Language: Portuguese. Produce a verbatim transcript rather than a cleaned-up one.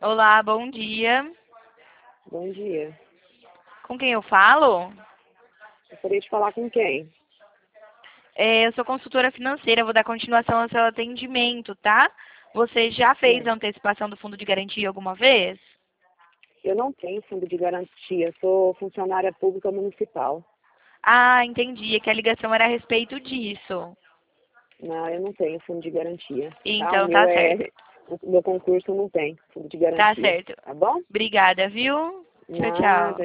Olá, bom dia. Bom dia. Com quem eu falo? Gostaria de falar com quem? É, eu sou consultora financeira, vou dar continuação ao seu atendimento, tá? Você já fez Hum. a antecipação do fundo de garantia alguma vez? Eu não tenho fundo de garantia, sou funcionária pública municipal. Ah, entendi, é que a ligação era a respeito disso. Não, eu não tenho fundo de garantia, tá? O Então, meu tá é, certo. o meu concurso não tem fundo de Tá garantia, certo. tá bom? Obrigada, viu? Tchau, Nada. tchau.